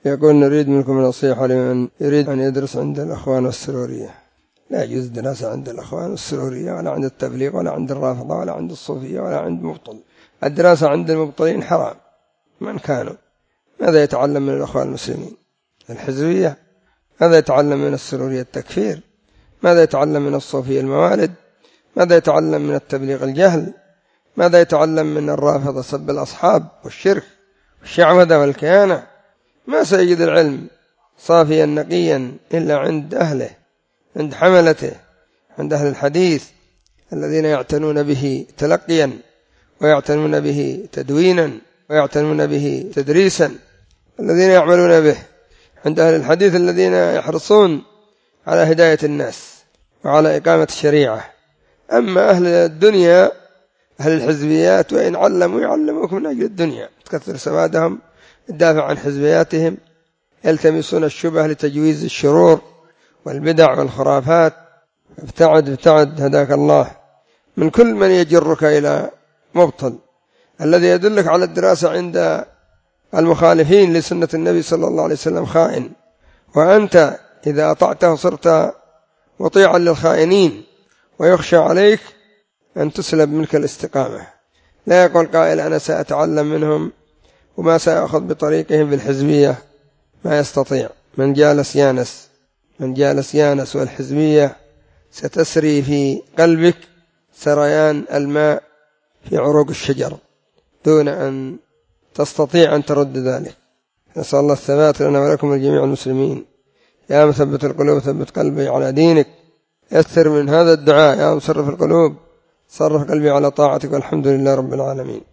يقول نريد منكم نصيحة لمن يريد أن يدرس عند الأخوان والسرورية. لا يجوز دراسة عند الأخوان والسرورية ولا عند التبليغ ولا عند الرافضة ولا عند الصوفية ولا عند مبطل. الدراسة عند المبطلين حرام من كانوا. ماذا يتعلم من الأخوان المسلمين؟ الحزبية. ماذا يتعلم من السرورية؟ التكفير. ماذا يتعلم من الصوفية؟ الموالد. ماذا يتعلم من التبليغ؟ الجهل. ماذا يتعلم من الرافضة؟ سب الأصحاب والشرك والشعوذة والكيانة. ما سيجد العلم صافيا نقيا إلا عند أهله، عند حملته، عند أهل الحديث الذين يعتنون به تلقيا ويعتنون به تدوينا ويعتنون به تدريسا، الذين يعملون به، عند أهل الحديث الذين يحرصون على هداية الناس وعلى إقامة الشريعة. أما أهل الدنيا، أهل الحزبيات، وإن علموا يعلموكم من أجل الدنيا، تكثر سوادهم، الدافع عن حزبياتهم، يلتمسون الشبه لتجويز الشرور والبدع والخرافات. ابتعد هداك الله من كل من يجرك إلى مبطل. الذي يدلك على الدراسة عند المخالفين لسنة النبي صلى الله عليه وسلم خائن، وأنت إذا أطعته صرت مطيعا للخائنين، ويخشى عليك أن تسلب منك الاستقامة. لا يقول قائل أنا سأتعلم منهم وما سأخذ بطريقهم في الحزبية، ما يستطيع. من جالس يانس والحزبية ستسري في قلبك سريان الماء في عروق الشجر دون أن تستطيع أن ترد ذلك. نسأل الله الثبات لنا ولكم الجميع المسلمين. يا مثبت القلوب ثبت قلبي على دينك. يسر من هذا الدعاء يا مصرف القلوب صرف قلبي على طاعتك، والحمد لله رب العالمين.